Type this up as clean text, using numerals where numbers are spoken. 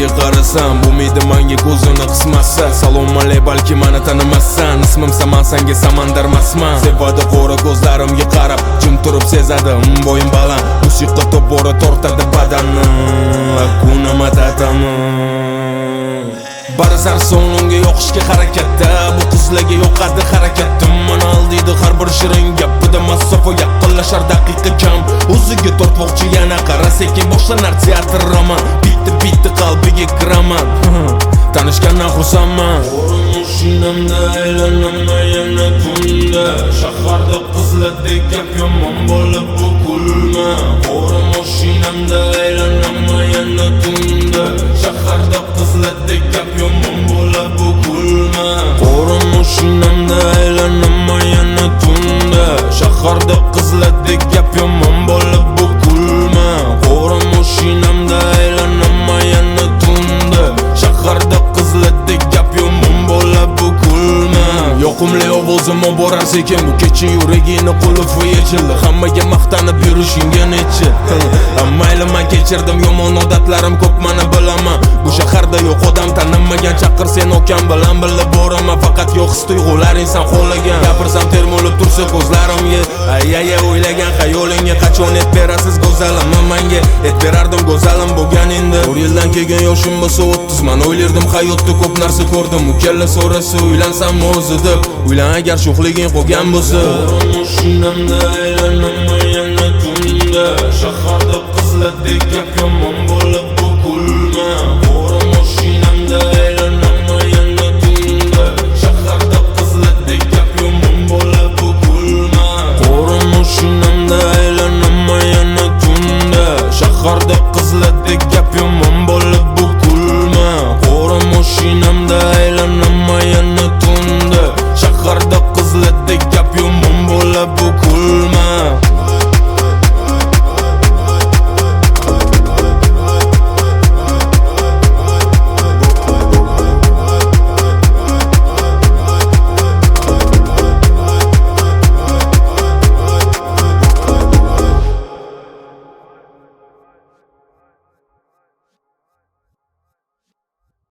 ko'zlariga qarasam, bo'lmaydi menga ko'zini qismasa. Salom alay, balki meni tanimassan. Ismim Saman, senga samandarmasman. Sevadi qora ko'zlarimga qarab, jim turib sezadi bo'yin baland. Musiqa tobora tortadi badanni, Hakuna Matata-mi. Barazar sonunga yoqishga harakatda, bu qizlarga yoqadi harakatim. Meni aldiydi har bir shirin gapida, masofa yaqinlashar daqiqa kam. O'ziga tortmoqchi yana qara, sekin boshlanar teatr roman. Bitti qalbiga kiraman, tanishgandan xursandman. Mashinamda aylanaman yana tunda, shaharda qizlardek gap yomon bo'lib bu kulma. Qora mashinamda aylanaman yana tunda, shaharda qizlardek gap yomon bo'lib bu kulma. Qora mashinamda aylanaman yana tunda, shaharda qizlardek gap yomon bo'lib bu kulma. Qora mashinamda aylanaman yana tunda, shaharda qizlardek gap yomon bo'lib bu kulma. Yoqimli ovozim borar sekin, bu kecha yuragini qulfi yechildi. Hammaga maqtanib yurishingga nechi. Mayli, men kechirdim yomon odatlarim ko'p, meni bilaman. Bu shaharda yo'q odam tanimmagan, chaqir sen okan bilan birga boraman. Faqat yo'q his-tuyg'ular inson qo'llagan. Gapirsam termulib tursa ko'zlarimga, ay o'ylagan xayolingga qachon et berasiz go'zalim menga. Et berardim go'zalim bo'lgan endi. 4 yildan keyin yoshim bo'lsa 30, men o'ylardim hayotda ko'p narsa ko'rdim. Ukalla so'rasa uylansam o'zi deb, uylan agar sho'xliging qolgan bo'lsa. Mashinamda aylanaman yana tunda, shaharda qizlardek gap yomon